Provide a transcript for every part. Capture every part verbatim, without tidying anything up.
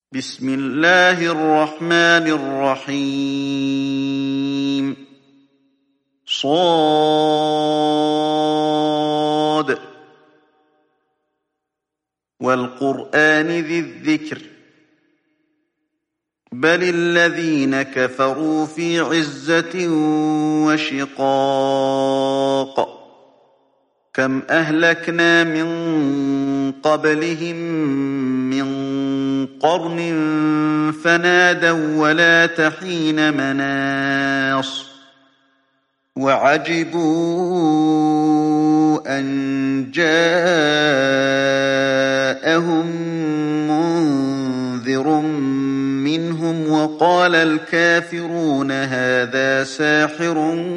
بسم الله الرحمن الرحيم صاد والقرآن ذي الذكر بل الذين كفروا في عزة وشقاق كم أهلكنا من قبلهم من قرن فنادوا ولا تحين مناص وعجبوا أن جاءهم منذر منهم وقال الكافرون هذا ساحر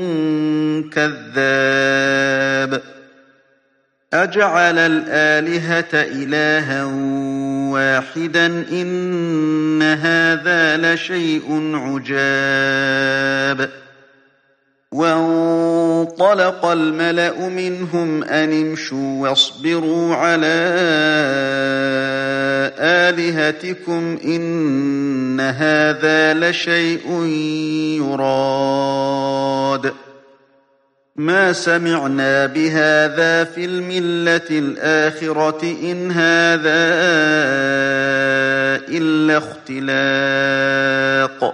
كذاب أجعل الآلهة إلها واحدا إن هذا لشيء عجاب وانطلق الملأ منهم أن امشوا واصبروا على آلهتكم إن هذا لشيء يراد ما سمعنا بهذا في الملة الآخرة إن هذا إلا اختلاق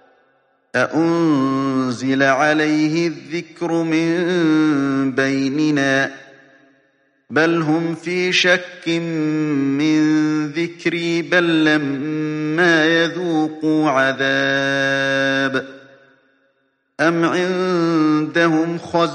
أأنزل عليه الذكر من بيننا بل هم في شك من ذكري بل لما يذوقوا عذاب أم عندهم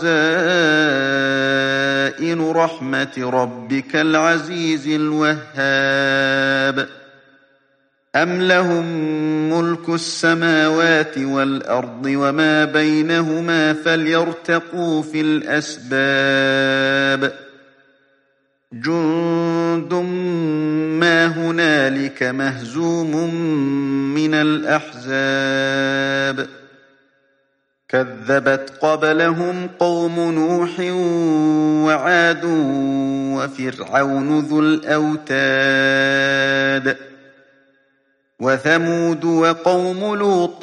خزائن رحمة ربك العزيز الوهاب أم لهم ملك السماوات والأرض وما بينهما فليرتقوا في الأسباب جند ما هنالك مهزوم من الأحزاب كذبت قبلهم قوم نوح وعاد وفرعون ذو الأوتاد وثمود وقوم لوط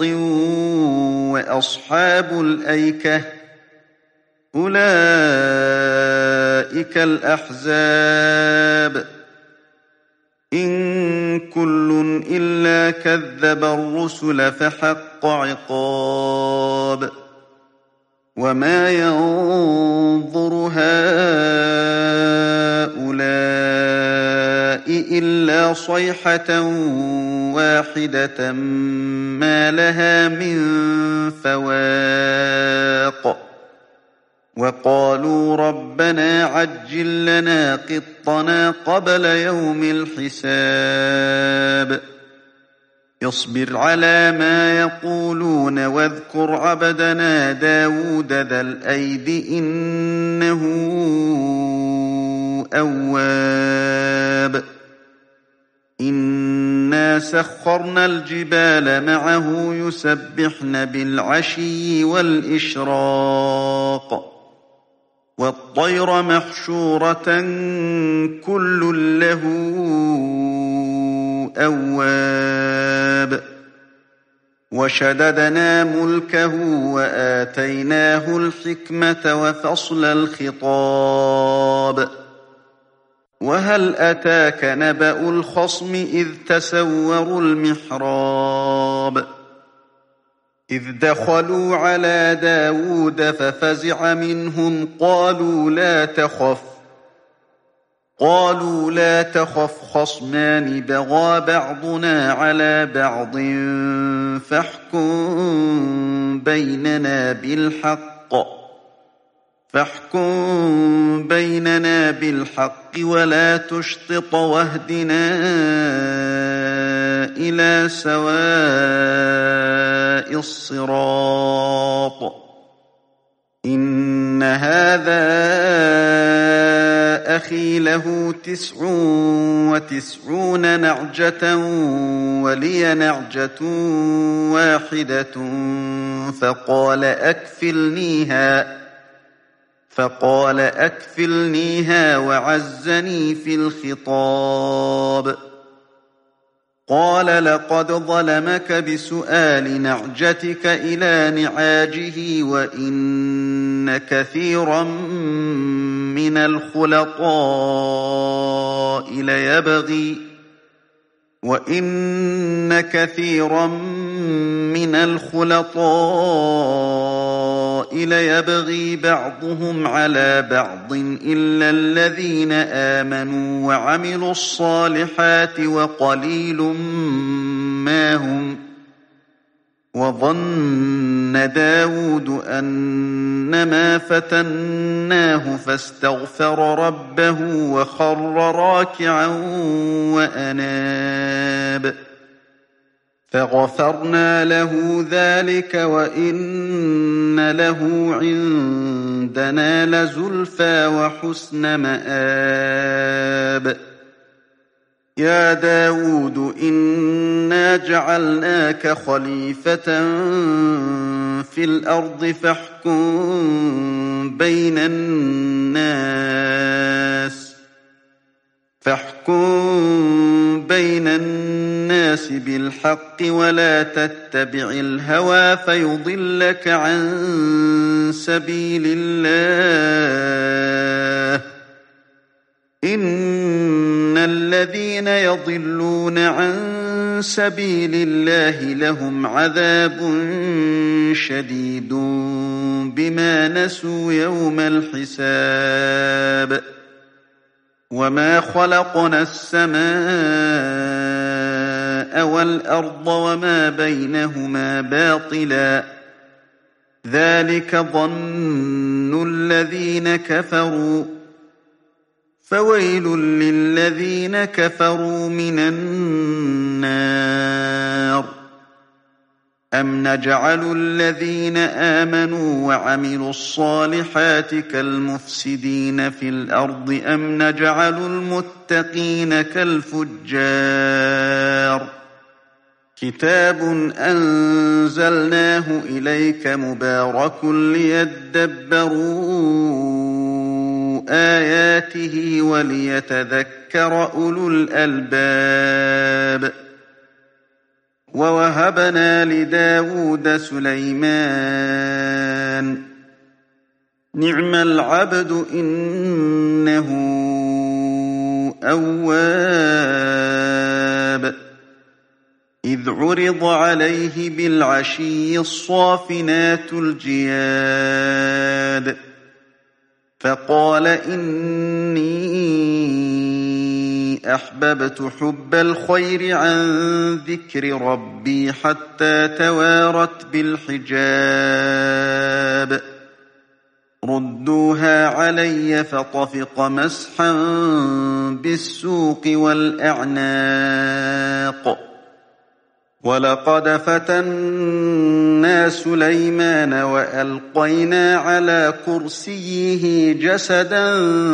وأصحاب الأيكة أولئك الأحزاب إن كل إلا كذب الرسل فحق عقاب وما ينظر هؤلاء إلا صيحة واحدة ما لها من فواق وقالوا ربنا عجل لنا قطنا قبل يوم الحساب اصبر على ما يقولون واذكر عبدنا داود ذا الأيد إنه أواب إنا سخرنا الجبال معه يسبحن بالعشي والإشراق والطير محشورة كل له أواب وشددنا ملكه وآتيناه الحكمة وفصل الخطاب وهل أتاك نبأ الخصم إذ تسوروا المحراب إذ دخلوا على داود ففزع منهم قالوا لا تخف قالوا لا تخف خصمان بغى بعضنا على بعض فاحكم بيننا بالحق فاحكم بيننا بالحق ولا تشطط واهدنا إلى سواء الصراط إن هذا أخي له تسع وتسعون نعجة ولي نعجة واحدة فقال أكفلنيها فقال أكفلنيها وعزني في الخطاب قال لقد ظلمك بسؤال نعجتك إلى نعاجه وإن كثيرا من الخلطاء ليبغي وإن كثيرا من الخلطاء ليبغي بعضهم على بعض إلا الذين آمنوا وعملوا الصالحات وقليل ما هم وظن داود أنما فتناه فاستغفر ربه وخر راكعا وأناب فغفرنا له ذلك وإن له عندنا لزلفى وحسن مآب يا داود إنا جعلناك خليفة في الأرض فاحكم بين الناس فاحكم بين الناس بالحق ولا تتبع الهوى فيضلك عن سبيل الله إن الذين يضلون عن سبيل الله لهم عذاب شديد بما نسوا يوم الحساب وما خلقنا السماء والأرض وما بينهما باطلا ذلك ظن الذين كفروا فويل للذين كفروا من النار أم نجعل الذين آمنوا وعملوا الصالحات كالمفسدين في الأرض أم نجعل المتقين كالفجار كتاب أنزلناه إليك مبارك ليدبروا آياته وليتذكر أولو الألباب ووهبنا لداود سليمان نعم العبد إنه أواب إذ عرض عليه بالعشي الصافنات الجياد فقال إني أحببت حب الخير عن ذكر ربي حتى توارت بالحجاب ردوها علي فطفق مسحا بالسوق والأعناق ولقد فتنا سليمان وألقينا على كرسيه جسدا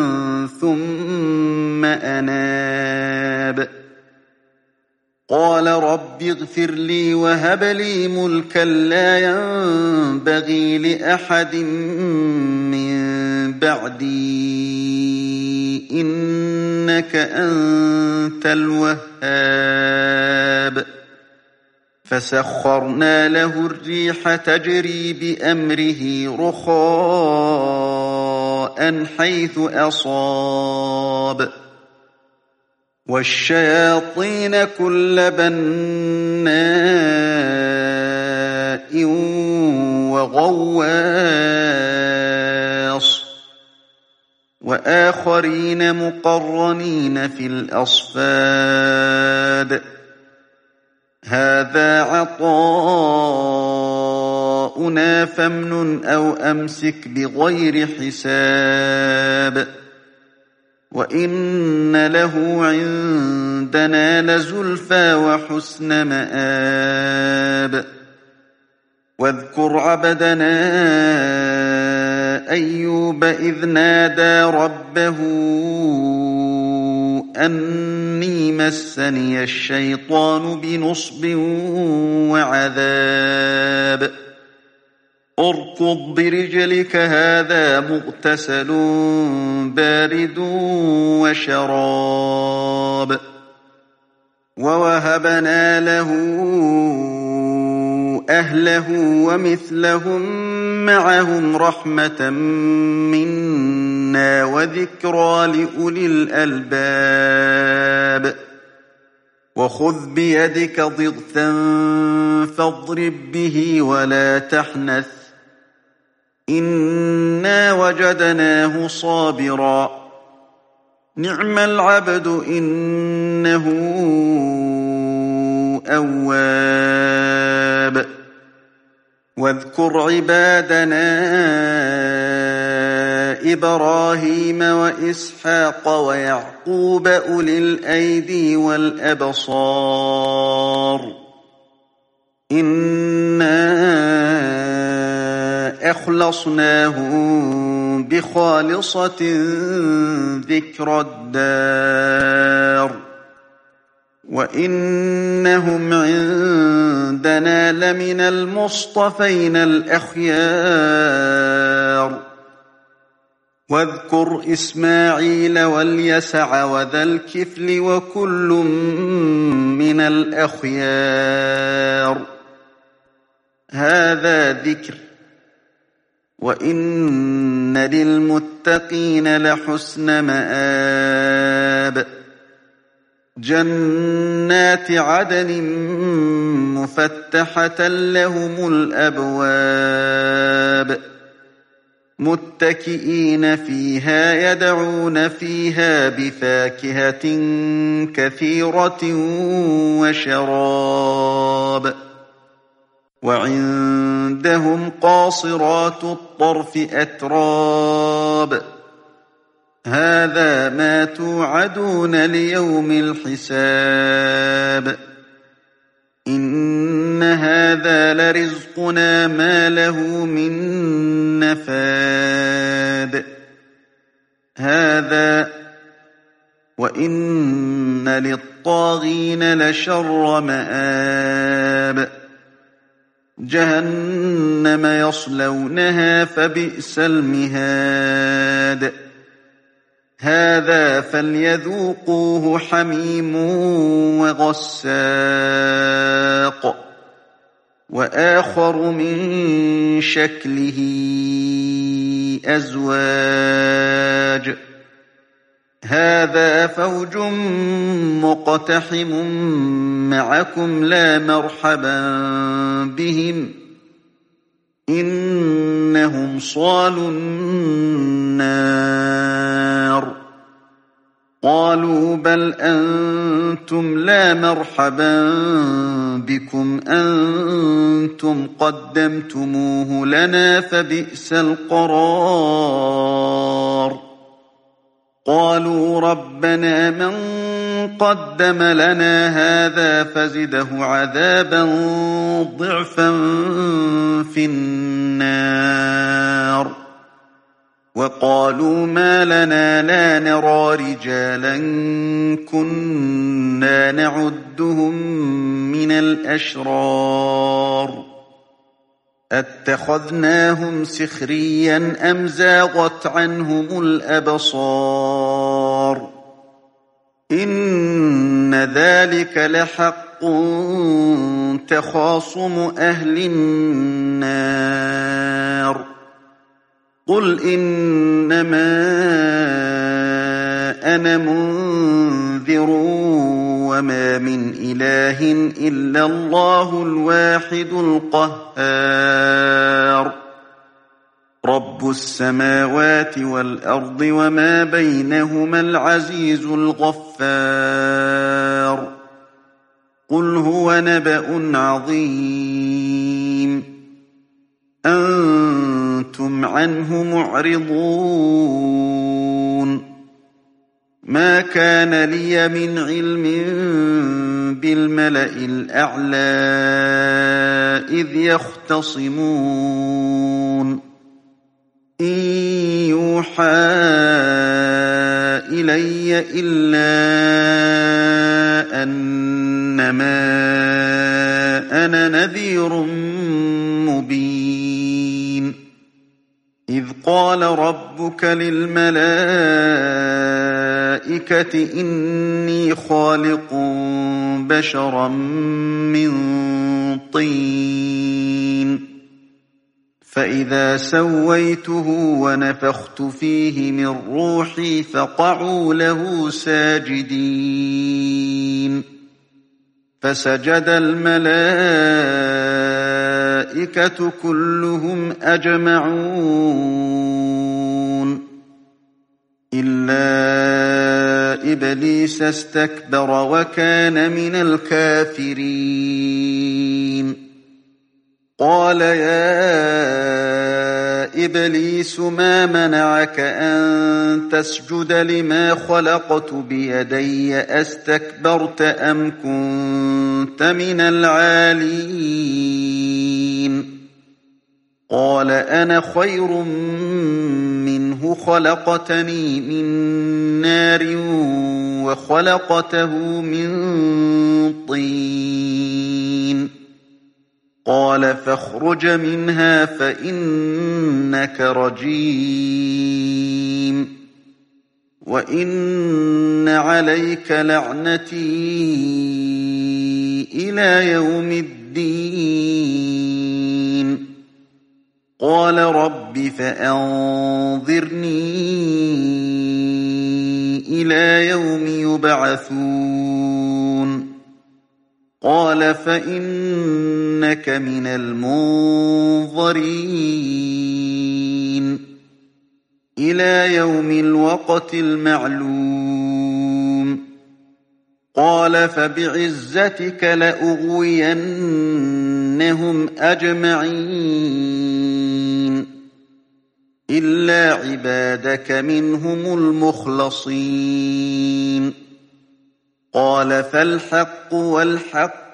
ثم أناب قال رب اغفر لي وهب لي ملكا لا ينبغي لأحد من بعدي إنك أنت الوهاب فسخرنا له الريح تجري بأمره رخاء حيث أصاب والشياطين كل بناء وغواص وآخرين مقرنين في الأصفاد هذا عطاؤنا فامنن أو أمسك بغير حساب وإن له عندنا لزلفى وحسن مآب واذكر عبدنا أيوب إذ نادى ربه أني مسني الشيطان بنصب وعذاب اركض برجلك هذا مغتسل بارد وشراب ووهبنا له أهله ومثلهم معهم رحمة منا وذكرى لأولي الألباب وخذ بيدك ضغثا فاضرب به ولا تحنث إنا وجدناه صابرا نعم العبد إنه أواب واذكر عبادنا إبراهيم وإسحاق ويعقوب أولي الأيدي والأبصار إنا أخلصناهم بخالصة ذكر الدار وإنهم عندنا لمن المصطفين الأخيار واذكر إسماعيل واليسع وذا الكفل وكل من الأخيار هذا ذكر وإن للمتقين لحسن مآب جنات عدن مفتحة لهم الأبواب متكئين فيها يدعون فيها بفاكهة كثيرة وشراب وعندهم قاصرات الطرف أتراب هذا ما توعدون ليوم الحساب إن هذا لرزقنا ما له من نفاد هذا وإن للطاغين لشر مآب جهنم يصلونها فبئس المهاد هذا فليذوقوه حميم وغساق وآخر من شكله أزواج هذا فوج مقتحم معكم لا مرحبا بهم إنهم صالوا النار قالوا بل أنتم لا مرحبا بكم أنتم قدمتموه لنا فبئس القرار قالوا ربنا من قدم لنا هذا فزده عذابا ضعفا في النار وقالوا ما لنا لا نرى رجالا كنا نعدهم من الأشرار أتخذناهم سخريا أم زاغت عنهم الأبصار إن ذلك لحق تخاصم أهل النار قل إنما أنا منذر وما من إله إلا الله الواحد القهار رب السماوات والأرض وما بينهما العزيز الغفار قل هو نبأ عظيم أنتم عنه معرضون ما كان لي من علم بالملأ الأعلى إذ يختصمون إن يوحى إلي إلا أنما أنا نذير مبين إذ قال ربك للملائكة إني خالق بشرا من طين فإذا سويته ونفخت فيه من روحي فقعوا له ساجدين فسجد الملائكة كلهم أجمعون إلا إبليس استكبر وكان من الكافرين قال يا إبليس ما منعك أن تسجد لما خلقت بيدي أستكبرت أم كنت من العالين قال أنا خير منه خلقتني من نار وخلقته من طين قال فاخرج منها فإنك رجيم وإن عليك لعنتي إلى يوم الدين قال رب فأنظرني إلى يوم يبعثون قال فإنك من المنظرين إلى يوم الوقت المعلوم قال فبعزتك لأغوينهم أجمعين إلا عبادك منهم المخلصين قال فالحق والحق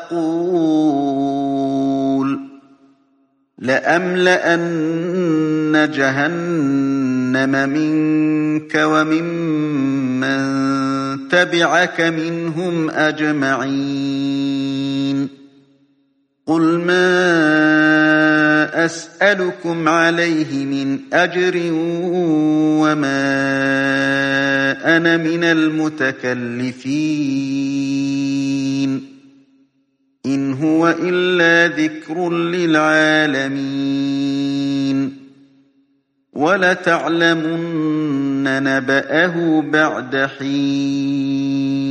أقول لأملأن جهنم منك وممن تبعك منهم أجمعين قل ما أسألكم عليه من أجر وما أنا من المتكلفين إن هو إلا ذكر للعالمين ولتعلمن نبأه بعد حين